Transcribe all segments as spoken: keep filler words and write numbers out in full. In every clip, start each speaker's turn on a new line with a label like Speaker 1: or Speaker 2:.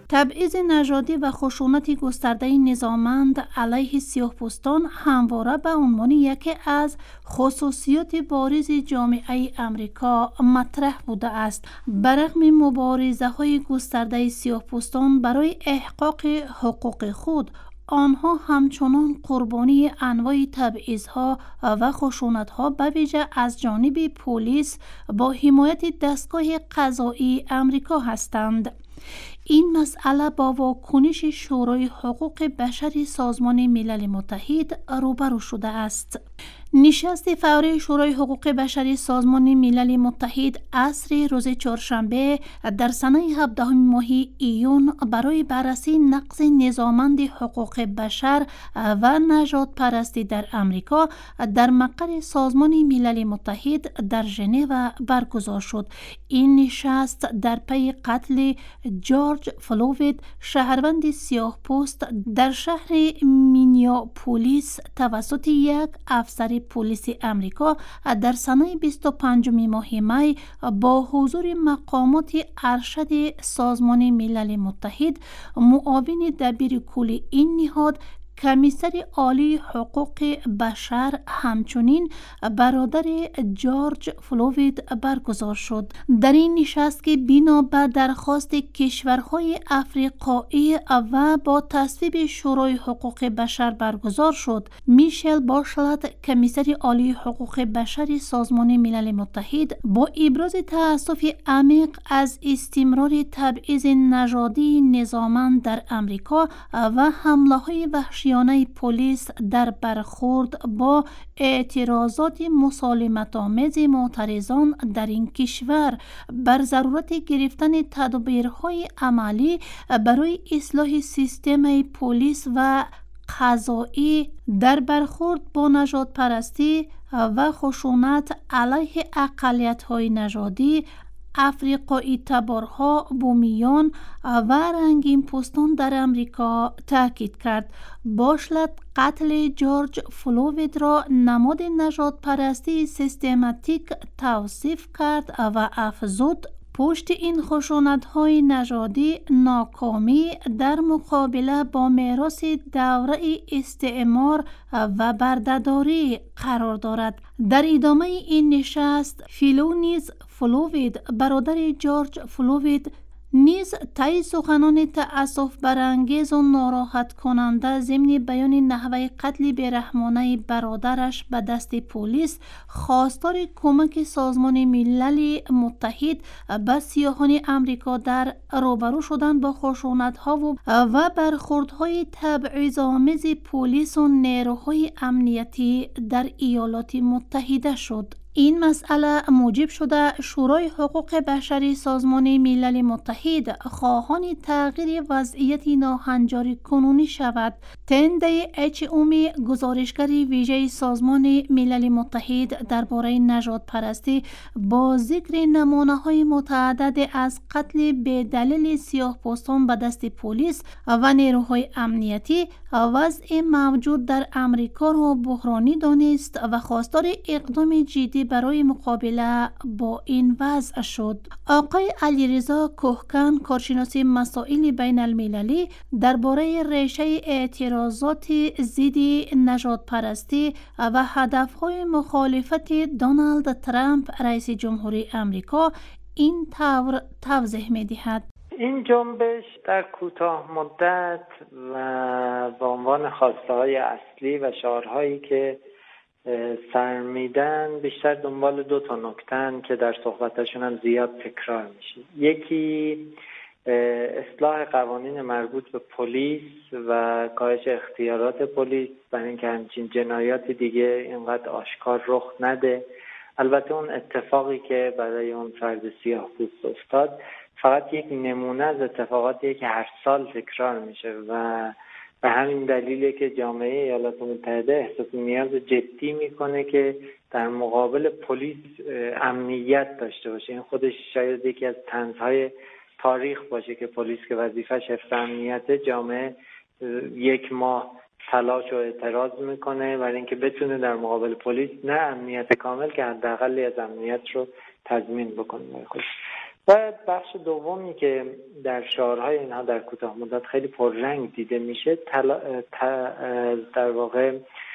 Speaker 1: تبعیض نژادی و خشونت گسترده نظاممند علیه سیاه‌پوستان همواره به عنوان یکی از خصوصیات بارز جامعه امریکا مطرح بوده است. برغم مبارزه‌های گسترده سیاه‌پوستان برای احقاق حقوق خود، آنها همچنان قربانی انواع تبعیض‌ها و خشونت‌ها به ویژه از جانب پلیس با حمایت دستگاه قضایی امریکا هستند. این مسئله با واکنش شورای حقوق بشر سازمان ملل متحد روبرو شده است. نشست فوری شورای حقوق بشر سازمان ملل متحد عصر روز چهارشنبه در سنه هفدهم ماه ایون برای بررسی نقض نظاممند حقوق بشر و نژاد پرستی در امریکا در مقر سازمان ملل متحد در ژنو برگزار شد. این نشست در پی قتل جورج فلوید، شهروند سیاه پوست در شهر مینیاپولیس توسط یک افسر پلیس امریکا در سنه بیست و پنجم ماه می با حضور مقامات ارشد سازمان ملل متحد، معاون دبیر کل این نهاد کمیسر عالی حقوق بشر همچنین برادر جورج فلوید برگزار شد. در این نشست که بنا به درخواست کشورهای افریقایی و با تصویب شورای حقوق بشر برگزار شد، میشل باشلت کمیسر عالی حقوق بشر سازمان ملل متحد با ابراز تأسف عمیق از استمرار تبعیض نژادی نظاممند در امریکا و حمله‌های وحشی پلیس در برخورد با اعتراضات مسالمت‌آمیز معترضان در این کشور بر ضرورت گرفتن تدابیرهای عملی برای اصلاح سیستم پلیس و قضایی در برخورد با نژاد پرستی و خشونت علیه اقلیت‌های نژادی، افریقایی تبارها، بومیان و رنگین پوستان در امریکا تاکید کرد. باشلت قتل جورج فلوید را نماد نژاد پرستی سیستماتیک توصیف کرد و افزود پشت این خشونت‌های نژادی ناکامی در مقابله با میراث دوره استعمار و بردهداری قرار دارد. در ادامه این نشست، فیلونیز فلوید، برادر جورج فلوید، نیز طی سخنان تأسف برانگیز و ناراحت کننده ضمن بیان نحوه قتل بیرحمانه برادرش به دست پلیس خواستار کمک سازمان ملل متحد به سیاحان امریکا در روبرو شدن با خشونت‌ها و برخوردهای تبعیض‌آمیز پلیس و نیروهای امنیتی در ایالات متحده شد. این مسئله موجب شده شورای حقوق بشر سازمان ملل متحد خواهان تغییر وضعیت ناهنجاری کنونی شود. تنده اچ اومی، گزارشگر ویژه سازمان ملل متحد درباره نژاد پرستی، با ذکر نمونه‌های متعدد از قتل به دلیل سیاه پوستان به دست پلیس و نیروهای امنیتی، وضع موجود در امریکا را بحرانی دانست و خواستار اقدام جدی برای مقابله با این وضع شد. آقای علیرضا کوهکن، کارشناس مسائل بین المللی، درباره ریشه اعتراضات ضد نژاد پرستی و هدفهای مخالفت دونالد ترامپ رئیس جمهوری امریکا این طور توضیح می‌دهد.
Speaker 2: این جنبش در کوتاه مدت و به عنوان خواسته‌های اصلی و شعارهایی که سر میدن بیشتر دنبال دو تا نکته‌اند که در صحبتشون هم زیاد تکرار میشه. یکی اصلاح قوانین مربوط به پلیس و کاهش اختیارات پلیس برای اینکه همچین جنایات دیگه اینقدر آشکار رخ نده. البته اون اتفاقی که برای اون فرد سیاه پوست افتاد فقط یک نمونه از اتفاقاتیه که هر سال تکرار میشه و به همین دلیله که جامعه ایالات متحده احساس نیاز جدی میکنه که در مقابل پلیس امنیت داشته باشه. این خودش شاید یکی از طنزهای تاریخ باشه که پلیس که وظیفه‌ش حفظ امنیت جامعه یک ماه تلاش و اعتراض میکنه برای اینکه بتونه در مقابل پلیس نه امنیت کامل که حداقلی از امنیت رو تضمین بکنه برای خودش. و بخش دومی که در شعارهای اینها در کوتاه مدت خیلی پررنگ دیده میشه تلا... در واقع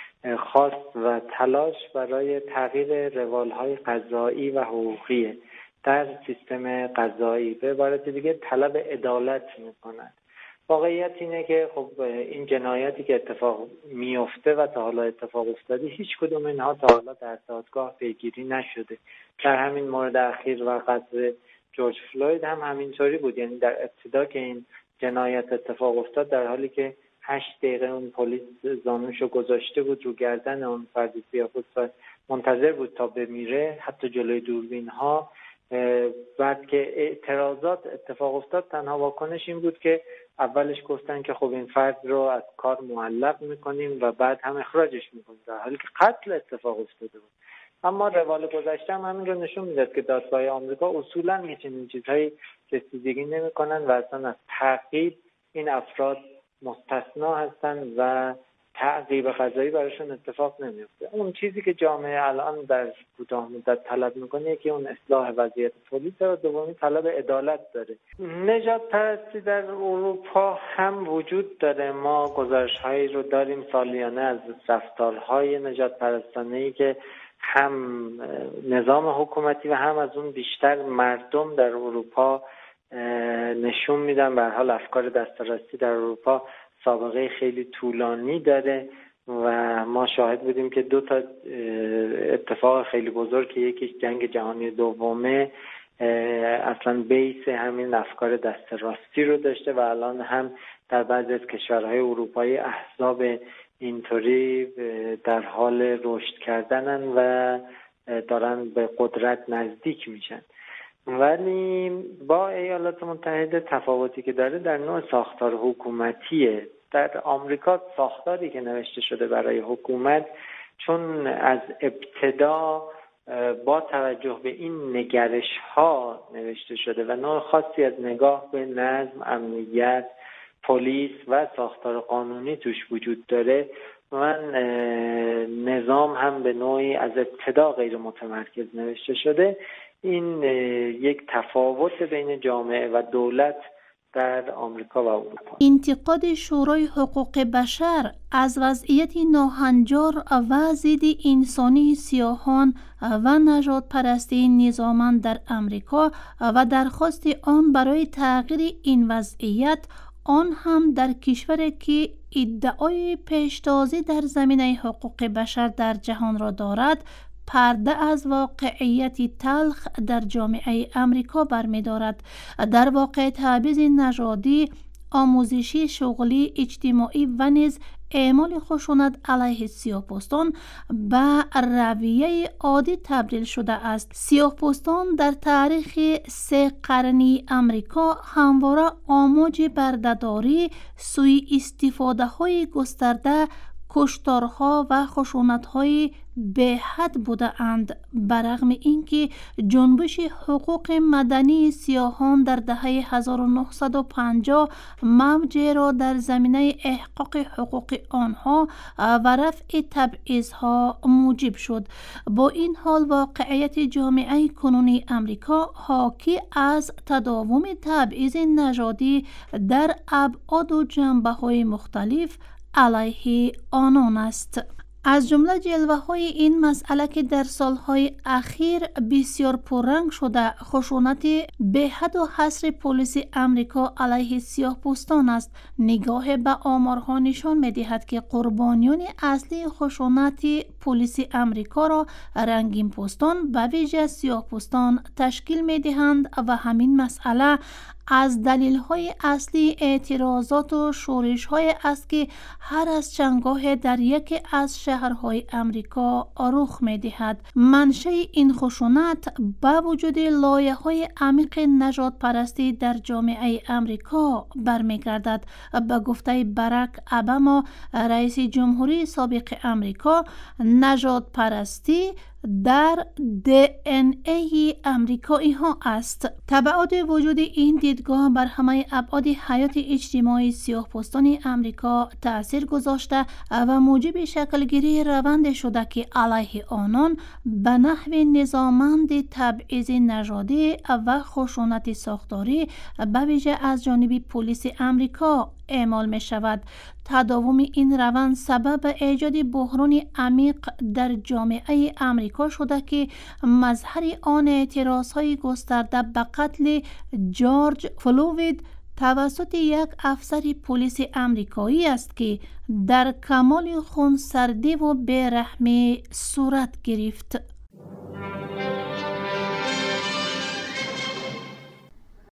Speaker 2: خواست و تلاش برای تغییر روالهای قضایی و حقوقی در سیستم قضایی. به عبارت دیگه طلب عدالت میکنند. واقعیت اینه که خب این جنایاتی که اتفاق میفته و تا حالا اتفاق افتاده هیچ کدوم اینها تا حالا در دادگاه پیگیری نشده. در همین مورد اخیر و قتل جورج فلوید هم همینطوری بود. یعنی در ابتدا که این جنایت اتفاق افتاد در حالی که هشت دقیقه اون پلیس زانوشو گذاشته بود رو گردن اون فرد سیاه‌پوست و منتظر بود تا بمیره، حتی جلوی دوربین ها. بعد که اعتراضات اتفاق افتاد تنها واکنش این بود که اولش گفتن که خب این فرد رو از کار معلق میکنیم و بعد هم اخراجش میکنیم، در حالی که قتل اتفاق افتاده بود. اما روال گذشته هم همین رو نشون میداد که دادگاه آمریکا اصولا چنین چیزهایی رسیدگی نمیکنن و اصلا از تعقیب این افراد مستثنا هستن و تعقیب قضایی براشون اتفاق نمیفته. اون چیزی که جامعه الان در کوتاه مدت طلب میکنه که اون اصلاح وضعیت پلیس و دومی طلب عدالت داره. نژاد پرستی در اروپا هم وجود داره. ما گزارش‌هایی رو داریم سالیانه از رفتارهای نژاد پرستانه‌ای که هم نظام حکومتی و هم از اون بیشتر مردم در اروپا نشون میدن. به هر حال افکار دسترسی در اروپا سابقه خیلی طولانی داره و ما شاهد بودیم که دو تا اتفاق خیلی بزرگ که یکیش جنگ جهانی دومه اصلا بیس همین افکار دست راستی رو داشته و الان هم در بعضی از کشورهای اروپایی احزاب اینطوری در حال رشد کردنن و دارن به قدرت نزدیک میشن. ولی با ایالات متحده تفاوتی که داره در نوع ساختار حکومتیه. در آمریکا ساختاری که نوشته شده برای حکومت چون از ابتدا با توجه به این نگرش ها نوشته شده و نوع خاصی از نگاه به نظم، امنیت، پلیس و ساختار قانونی توش وجود داره و نظام هم به نوعی از ابتدا غیر متمرکز نوشته شده. این یک تفاوت بین جامعه و دولت در آمریکا و اروپا.
Speaker 1: انتقاد شورای حقوق بشر از وضعیت ناهنجار و ضد انسانی سیاهان و نژاد پرستی نظاممند در آمریکا و درخواست آن برای تغییر این وضعیت، آن هم در کشوری که ادعای پیشتازی در زمینه حقوق بشر در جهان را دارد، پرده از واقعیت تلخ در جامعه آمریکا برمی‌دارد. در واقع تبعیض نژادی، آموزشی، شغلی، اجتماعی و نیز اعمال خشونت علیه سیاه‌پوستان به رویه عادی تبدیل شده است. سیاه‌پوستان در تاریخ سه قرنی آمریکا همواره آموج بردهداری، سوء استفاده های گسترده، کشتارها و خشونت‌های به حد بوده اند. برغم اینکه جنبش حقوق مدنی سیاهان در دهه هزار و نهصد و پنجاه موج را در زمینه احقاق حقوق آنها و رفع تبعیض‌ها موجب شد، با این حال واقعیت جامعه کنونی آمریکا حاکی از تداوم تبعیض نژادی در ابعاد و جنبه‌های مختلف علیه آنان است. از جمله جلوه های این مسئله که در سالهای اخیر بسیار پررنگ شده خشونت به حد و حصر پلیس آمریکا علیه سیاه‌پوستان است. نگاه به آمارها نشان می‌دهد که قربانیان اصلی خشونت پلیس آمریکا را رنگین پوستان به ویژه سیاه‌پوستان تشکیل می‌دهند و همین مسئله از دلیل‌های اصلی اعتراضات و شورش‌های است که هر از چندگاه در یکی از شهرهای آمریکا رخ می‌دهد. منشأ این خشونت با وجود لایه‌های عمیق نژاد پرستی در جامعه آمریکا برمیگردد. به گفته براک اوباما رئیس جمهوری سابق آمریکا، نژاد پرستی در دی ان ای امریکایی ها است. تبعات وجود این دیدگاه بر همه ابعاد حیات اجتماعی سیاه‌پوستان امریکا تأثیر گذاشته و موجب شکلگیری روند شده که علیه آنان به نحو نظاممند تبعیض نژادی و خشونت ساختاری به ویژه از جانب پلیس امریکا اعمال می شود. تداوم این روند سبب ایجاد بحران عمیق در جامعه امریکا شده که مظهر آن اعتراضهای گسترده به قتل جورج فلوید توسط یک افسر پلیس امریکایی است که در کمال خونسردی و بیرحمی صورت گرفت.